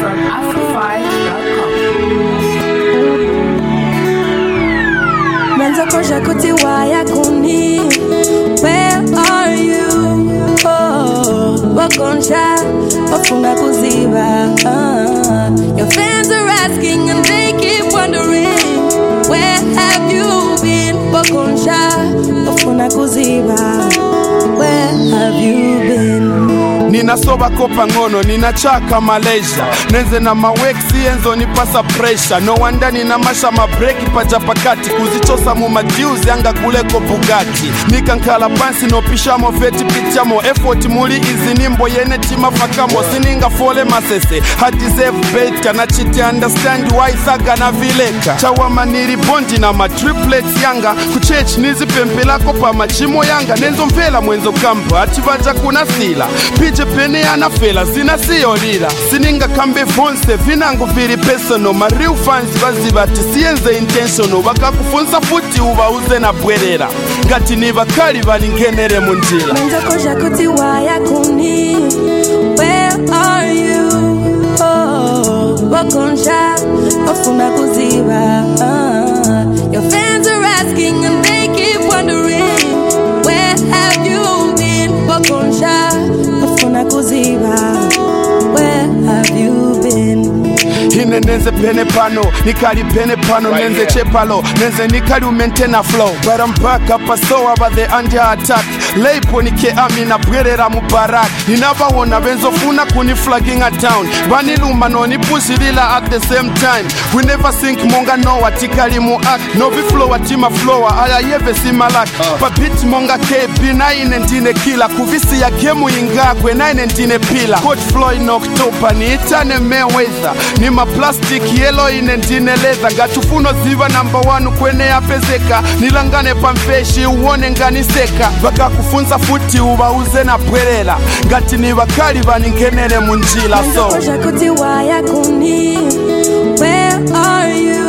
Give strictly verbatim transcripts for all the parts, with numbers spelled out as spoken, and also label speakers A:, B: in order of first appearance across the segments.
A: from afrofy dot com.
B: Manza koja kuti waya kuni. Where are you? Oh, wakonsha, wafuna kuziba. Uh, your fans are asking and they keep wondering, where have you been? Wakonsha, wafuna kuziba. Where have you been?
C: Nina soba kopa ngono, nina chaka Malaysia. Nenze na mawexi enzo nipasa pressure. No wonder nina masha mabreki paja pakati. Kuzichosa mu majiuzi anga kuleko Bugatti. Nika nkala pansi no pishamo veti pichamo. Effort muli izi nimbo yene tima fakamo. Sininga fole masese, I deserve better. Na chiti understand why saga na vileka. Chawama niri bondi na ma triplets yanga. Kuchech nizi pempela kopa machimo yanga. Nenzo mvela mwenzo kampa, ativaja kuna sila. Pije pene anafela, zina siyo lila. Sininga kambe fonse, vinangu viri personal. Ma real fans vazibati, sienze intentional. Waka kufunsa futi uba uze na bwerera. Ngati ni bakali bali ngenere munjila.
B: Manza koja kuti waya kuni. Where are you? Oh, wakonsha, wafuna kuziba. Uh, your fans are asking and they keep wondering, where have you been? Wakonsha, wafuna kuziba. Where have you been?
C: Hine nenze pene pano, nikali pene pano, right nenze here. Chepalo, nenze nikali umentena flow. But I'm back up a so about the under attack. Leipo nike amina bwerera mubarak. Ninaba wona benzo funa kuni flagging a town. Baniluma no ni pushirila at the same time. We never think monga no watikali mu act. No be flow atima flower, aya yeve simalak. uh. Papit monga K B nine ndine kila. Kuvisi ya gemu inga kwe nine ndine pila. Coach Floyd in October ni itane Mayweather. Ni ma plastic yellow ine ndine leather. Gatufuno ziva number one kwene ya pezeka. Nilangane pampeshi uone ngani seka. Baka kufunza futi uba uze na bwerela. Ngati ni bakali bani ngenere munjila so.
B: Koja kuti waya kuni. Where are you?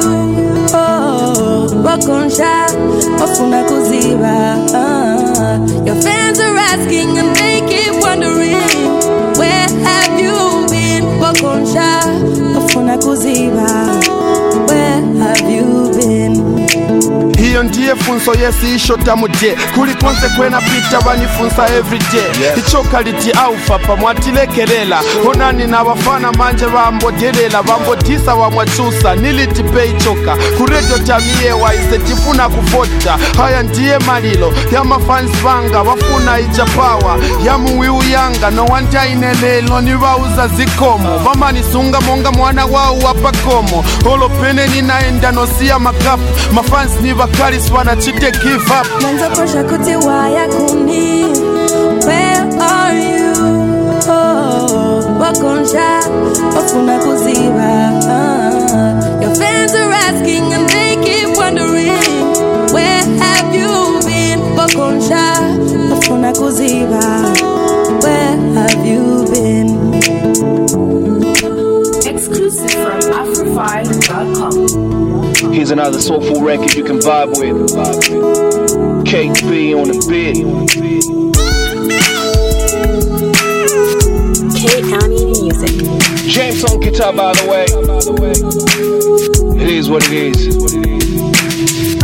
B: Oh, wakonsha, wafuna kuziba. Uh, your fans are asking and they keep wondering, where have you been? Wakonsha, wafuna kuziba. Where have you been?
C: Hiyo ndiye funso yesi ishota muje. Kuli konse kwena pita wanifunsa everyday. Yeah. Ichoka liti aufa pa mwatilekelela. Honani na wafana manje wambodelela. Wambotisa wa mwachusa niliti pe ichoka. Kurejo tamie wa isetifuna kufota. Haya ndiye malilo ya mafans banga. Wafuna ijapawa ya muwiu yanga. No wanja inelelo ni wauza zikomo. Mama nisunga monga mwana wao wapakomo. Holo pene ninaenda nosia makapu. Mafans ni bakali swana chite give up.
B: Manza koja kuti waya kuni. Where are you? Oh, wakonsha, wafuna kuziba. Uh, your fans are asking and they keep wondering, where have you been? Wakonsha, wafuna kuziba. Where have you been?
A: Exclusive from afrofy dot com.
D: Here's another soulful record you can vibe with. K B on the beat.
E: K-County Music.
D: James on guitar, by the way. It is what it is.